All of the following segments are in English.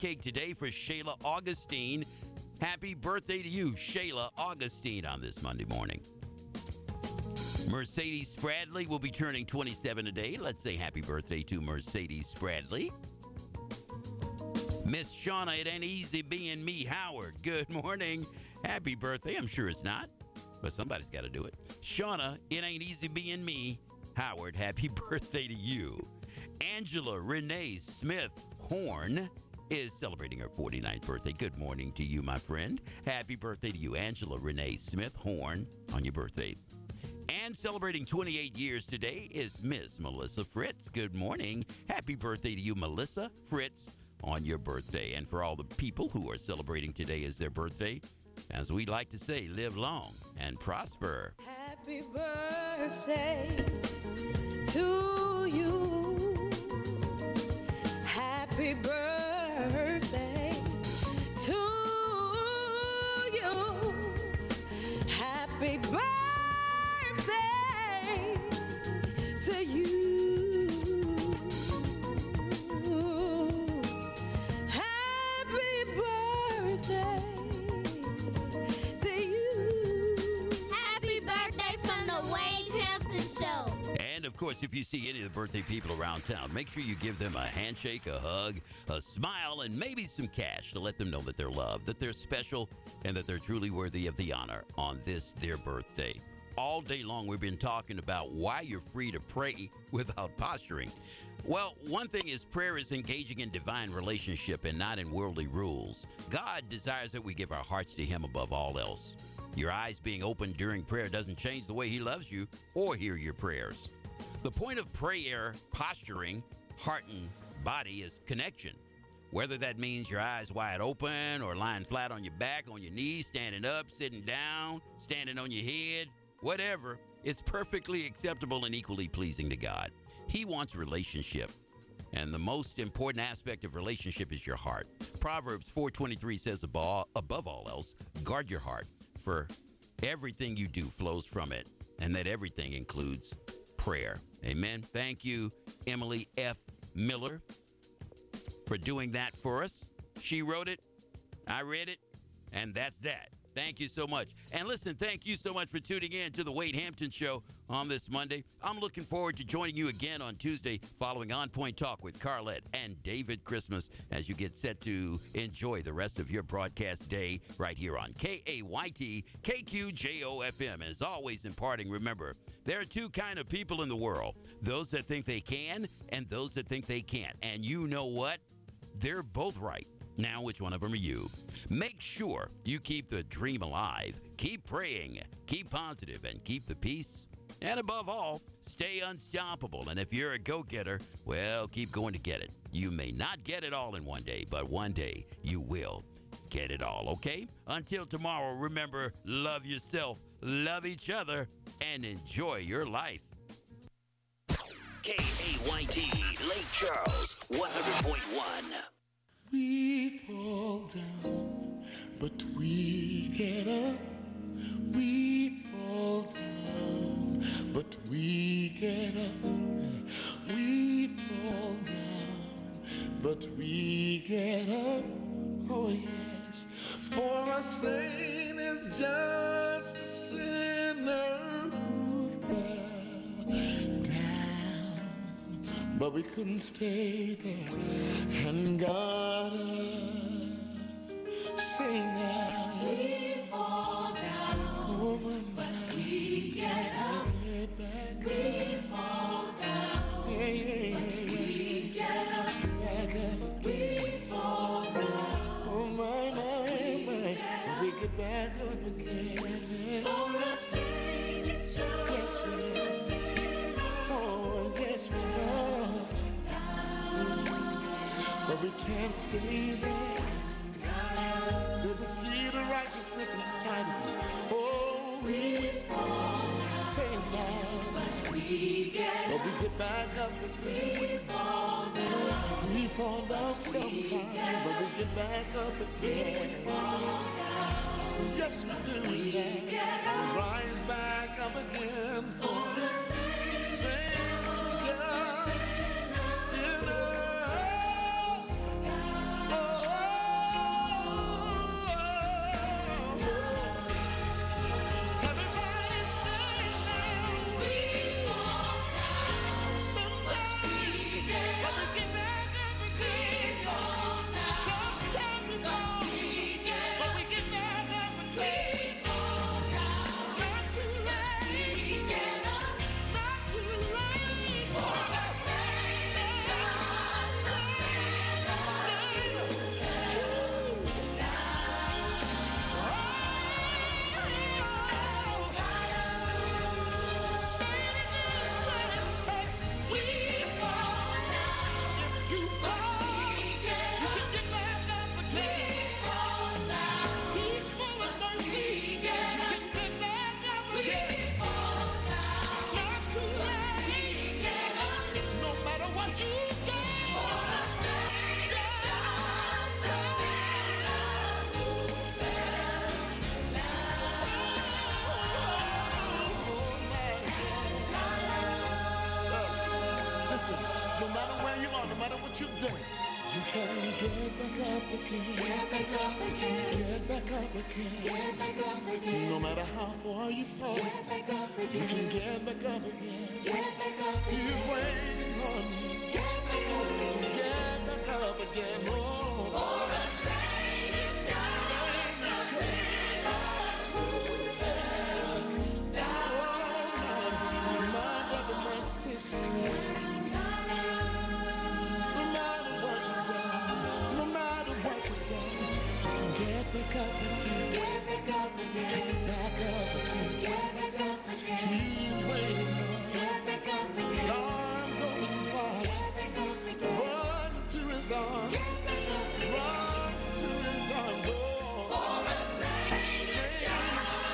cake today for Shayla Augustine. Happy birthday to you, Shayla Augustine, on this Monday morning. Mercedes Spradley will be turning 27 today. Let's say happy birthday to Mercedes Spradley. Miss Shauna, it ain't easy being me, Howard. Good morning. Happy birthday. I'm sure it's not, but somebody's got to do it. Shauna, it ain't easy being me, Howard. Happy birthday to you. Angela Renee Smith Horn is celebrating her 49th birthday. Good morning to you, my friend. Happy birthday to you, Angela Renee Smith Horn, on your birthday. And celebrating 28 years today is Miss Melissa Fritz. Good morning. Happy birthday to you, Melissa Fritz, on your birthday. And for all the people who are celebrating today as their birthday, as we like to say, live long and prosper. Happy birthday to you. Happy birthday to you. Happy birthday to you. Happy birthday to you. Happy birthday from the Wade Hampton Show. And, of course, if you see any of the birthday people around town, make sure you give them a handshake, a hug, a smile, and maybe some cash to let them know that they're loved, that they're special, and that they're truly worthy of the honor on this, their birthday. All day long, we've been talking about why you're free to pray without posturing. Well, one thing is prayer is engaging in divine relationship and not in worldly rules. God desires that we give our hearts to Him above all else. Your eyes being open during prayer doesn't change the way He loves you or hear your prayers. The point of prayer, posturing, heart and body is connection. Whether that means your eyes wide open or lying flat on your back, on your knees, standing up, sitting down, standing on your head, whatever, it's perfectly acceptable and equally pleasing to God. He wants relationship. And the most important aspect of relationship is your heart. Proverbs 4:23 says, above all else, guard your heart, for everything you do flows from it, and that everything includes prayer. Amen. Thank you, Emily F. Miller, for doing that for us. She wrote it, I read it, and that's that. Thank you so much. And listen, thank you so much for tuning in to the Wade Hampton Show on this Monday. I'm looking forward to joining you again on Tuesday following On Point Talk with Carlette and David Christmas as you get set to enjoy the rest of your broadcast day right here on KAYT KQJO-FM. As always in parting, remember, there are two kind of people in the world, those that think they can and those that think they can't. And you know what? They're both right. Now, which one of them are you? Make sure you keep the dream alive, keep praying, keep positive, and keep the peace. And above all, stay unstoppable. And if you're a go-getter, well, keep going to get it. You may not get it all in one day, but one day you will get it all, okay? Until tomorrow, remember, love yourself, love each other, and enjoy your life. KAYT Lake Charles, 100.1. We fall down, but we get up. We fall down, but we get up. We fall down, but we get up. Oh yes, for a saint is just a sinner who fell down, but we couldn't stay there, and God sing now. We fall down, but we get up. We fall down, but we get up. We fall down, Oh my, we get back up again. for a saint is just a sinner. Oh, yes we are, but we can't stay there. There's a seed of righteousness inside of you. Oh, We fall down, say it now. but we get But up. we get back up again. We fall down, We fall down sometimes, but we get back up again. Yes, we do. we get up. Rise back up again for For a saint is just just a sinner. sinner. Oh, matter where you are, no matter what you've done, you can get back up again. Get back up again. Get back up again. Get back up again. No matter how far you fall, get back up again. You can get back up again. Get back up again. He's waiting on you. Get back up again. Just get back up again. Oh. For a saint is just a sinner who fell down. My brother, my sister. Back up again. Get back up again. Get back up again. Get back up again. He's waiting on. Get back up again. Arms open wide. Get back up again. Run to his arms. Get back up again. Run to his arms. Oh. For a saint is just a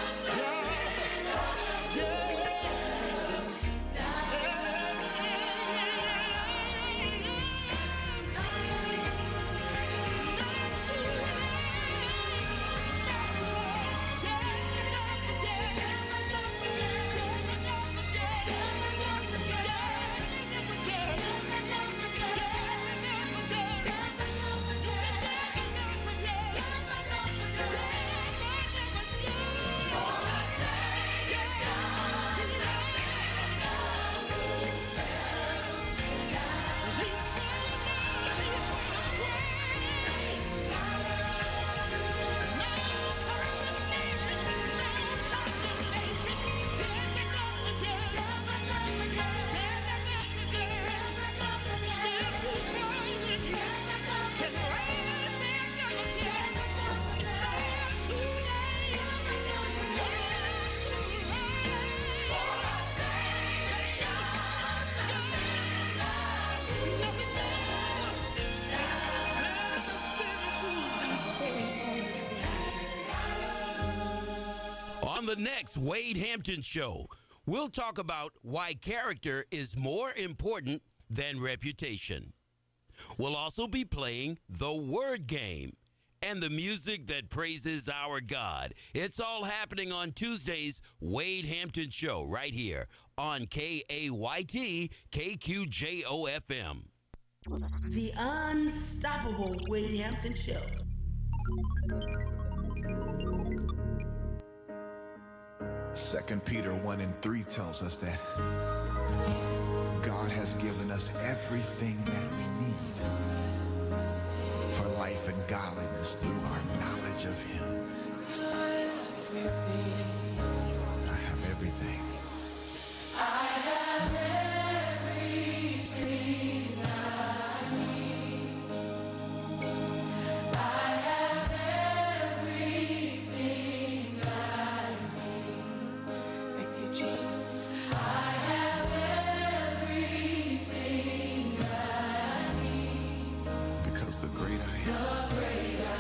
On the next Wade Hampton Show, we'll talk about why character is more important than reputation. We'll also be playing the word game and the music that praises our God. It's all happening on Tuesday's Wade Hampton Show right here on KAYT KQJO-FM. The unstoppable Wade Hampton Show. 2 Peter 1:3 tells us that God has given us everything that we need for life and godliness through our knowledge of Him. I have everything. I have everything I need. I have everything I need. Thank you, Jesus. I have everything I need. Because the great I am. The great I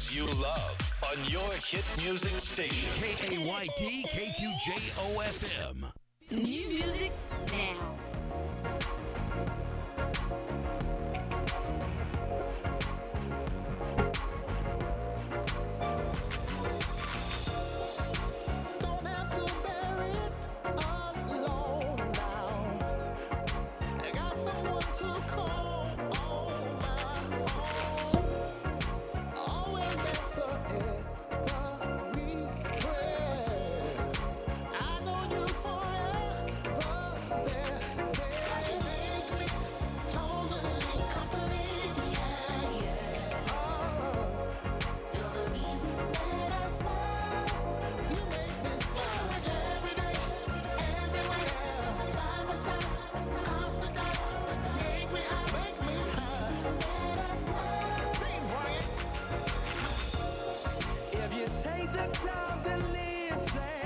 hits you love on your hit music station. KAYT KQJO FM. New music now. Don't have to bear it alone now. I got someone to call on my own. Always answer every prayer. I know you forever there. You make me totally complete. Oh, you're the reason that I smile. You make me smile every day, everywhere. By my side, constantly. Make me high. Sing, Brian. If you take the time to listen,